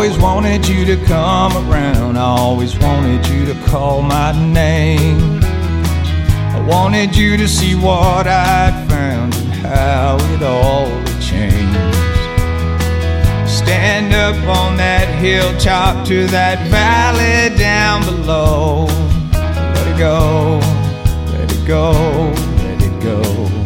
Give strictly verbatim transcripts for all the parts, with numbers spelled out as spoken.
always wanted you to come around. I always wanted you to call my name. I wanted you to see what I'd found and how it all had changed. Stand up on that hilltop to that valley down below. Let it go, let it go, let it go.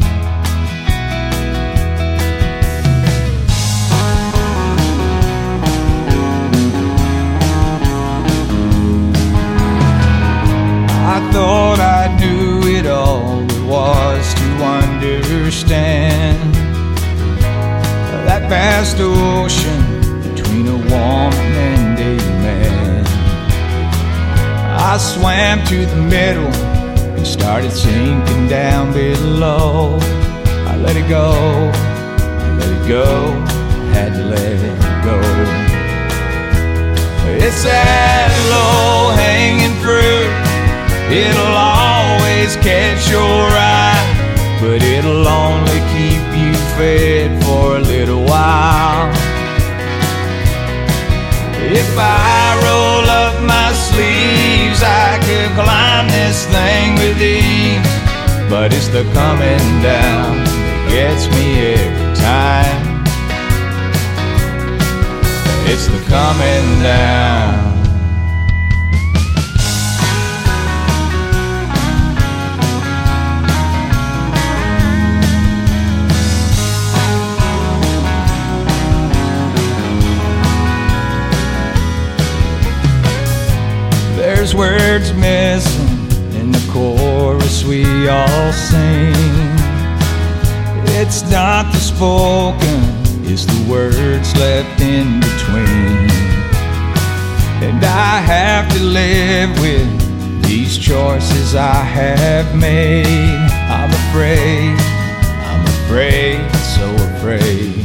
I thought I knew it all there was to understand that vast ocean between a woman and a man. I swam to the middle and started sinking down below. I let it go, I let it go, had to let it go. It's that low-hanging fruit, it'll always catch your eye, but it'll only keep you fed for a little while. If I roll up my sleeves, I could climb this thing with ease, but it's the coming down that gets me every time. It's the coming down. There's words missing in the chorus we all sing. It's not the spoken, it's the words left in between. And I have to live with these choices I have made. I'm afraid, I'm afraid, so afraid.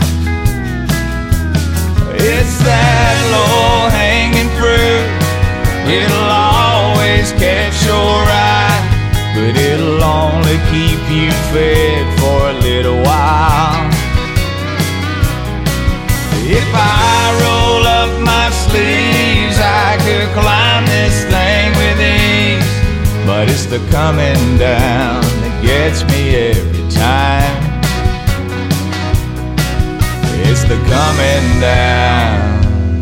It's that low-hanging fruit, it'll always catch your eye, but it'll only keep you fed for a little while. If I roll up my sleeves, I could climb this thing with ease, but it's the coming down that gets me every time. It's the coming down.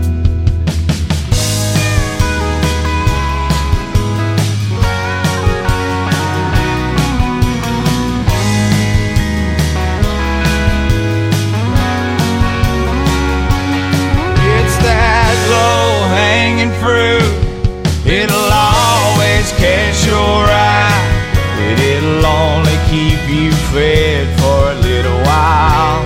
Fruit, it'll always catch your eye, but it'll only keep you fed for a little while.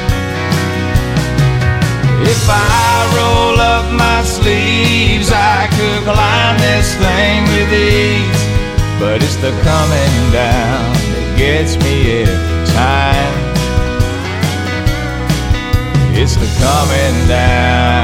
If I roll up my sleeves, I could climb this thing with ease, but it's the coming down that gets me every time. It's the coming down.